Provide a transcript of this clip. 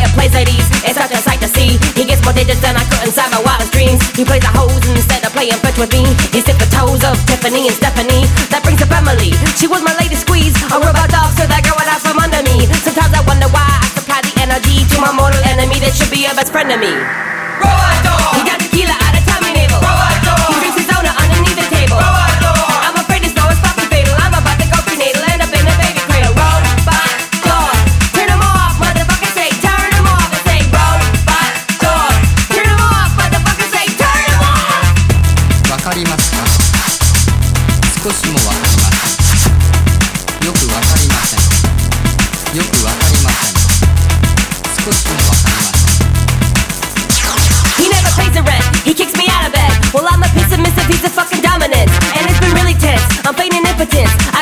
it plays ladies, it's such a sight to see. He gets more digits than I could inside my wildest dreams. He plays the hoes instead of playing fetch with me. He sipped the toes of Tiffany and Stephanie. That brings up Emily, she was my latest squeeze. A robot dog, so that girl went out from under me. Sometimes I wonder why I supply the energy to my mortal enemy that should be a best friend to me. Robot dog. He got tequila out of Tommy Navel. Robot dog. He drinks his owner underneath the table. Robot dog. I'm afraid this snow is fucking fatal. I'm about to go prenatal, end up in a baby cradle. Robot dog. Turn him off, motherfucker, say turn him off. And say robot dog. Turn him off, motherfucker, say turn him off. わかりますか？少しもわかりません。よくわかりません。よくわかりません。少しもわかりません。 He never pays the rent, he kicks me out of bed. Well, I'm a piece of missive, he's a fucking dominant. And it's been really tense, I'm feigning impotence.